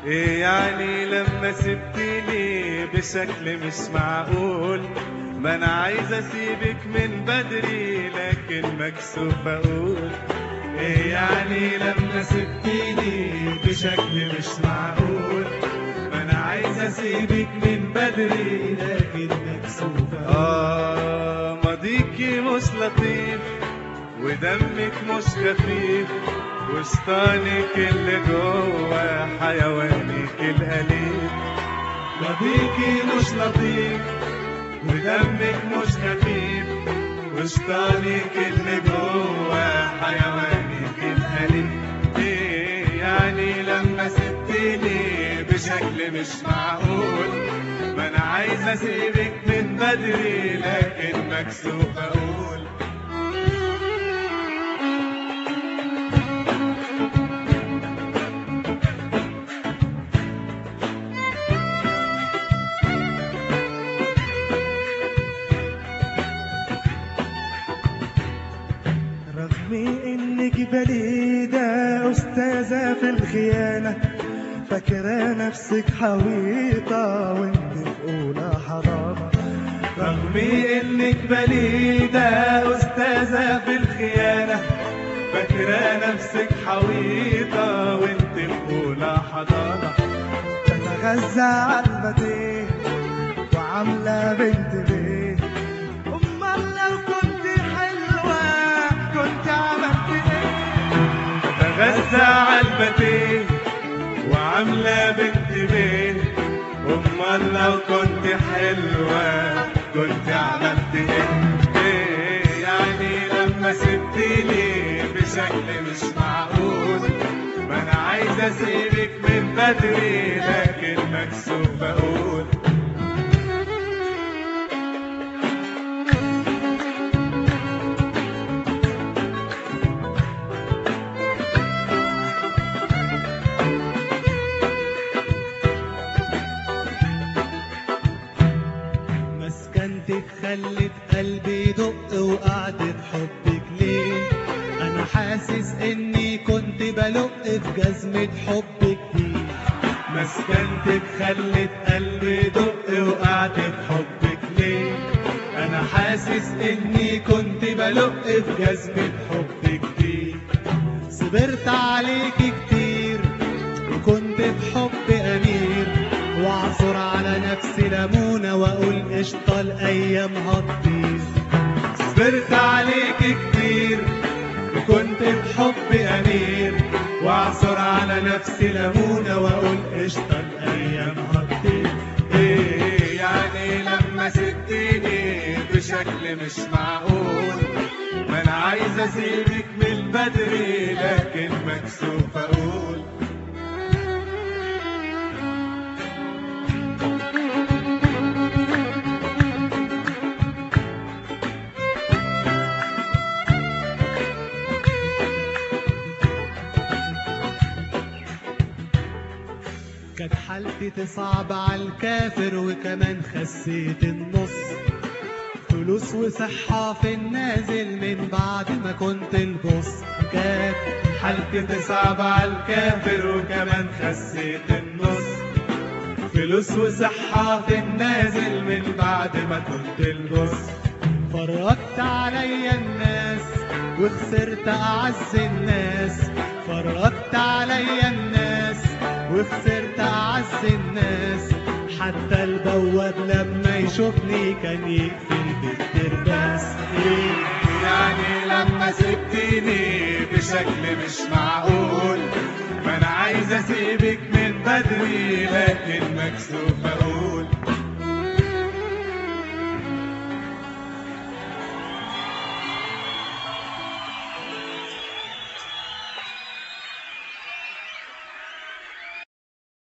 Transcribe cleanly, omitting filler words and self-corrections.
ايه يعني لما سبتني بشكل مش معقول؟ ما انا عايز اسيبك من بدري لكن مكسوف اقول. ايه يعني لما سبتني بشكل مش معقول؟ ما انا عايز اسيبك من بدري لكن مكسوف اقول. ماضيكي مش لطيف ودمك مش خفيف، وشطانك اللي جوا حيوانك الأليف. ماضيكي مش لطيف ودمك مش خفيف، وشطانك اللي جوا حيوانك الأليف. ايه يعني لما سبتني بشكل مش معقول؟ ما انا عايز اسيبك من بدري لكن مكسوف اقول. رغم انك بليدة استاذة في الخيانة، فاكرة نفسك حويطة وانت في اولى حضانة. رغم انك بليدة استاذة في الخيانة، فاكرة نفسك حويطة وانت في اولى حضانة. تتغذى على البديه وعاملة بنت بيه. امال لو كنت حلوة كنت عملت ايه؟ تتغذى على البتيه وعاملة بنت بيه. امال لو كنت حلوة كنت عملت ايه؟ يعني لما سبتني بشكل مش معقول؟ ما انا عايز اسيبك من بدري لكن مكسوف اقول. مسكنتك خلت قلبي يدق وقعدت حبك ليه؟ انا حاسس اني كنت بلق في جزمة حبك دي. مسكنتك خلت قلبي يدق وقعدت حبك ليه؟ انا حاسس اني كنت بلق في جزمة حبك دي. صبرت عليك كتير وكنت في حب امير، واعصر على نفسي ليمونة واقول قشطة الايام هتطير. صبرت عليك كتير وكنت بحب امير، واعصر على نفسي ليمونة واقول قشطة الايام هتطير. ايه يعني لما سبتني بشكل مش معقول؟ ما انا عايز اسيبك من بدري لكن مكسوف اقول. كانت حالتي تصعب على الكافر وكمان خسيت النص. فلوس وصحة في النازل من بعد ما كنت البص. كانت حالتي تصعب على الكافر وكمان خسيت النص. فلوس وصحة في النازل من بعد ما كنت البص. فرجت عليا الناس وخسرت أعز الناس. فرجت عليا الناس وخسرت أعز الناس. حتى البواب لما يشوفني كان يقفل بالترباس. يعني لما سبتني بشكل مش معقول؟ ما انا عايز اسيبك من بدري لكن مكسوف اقول.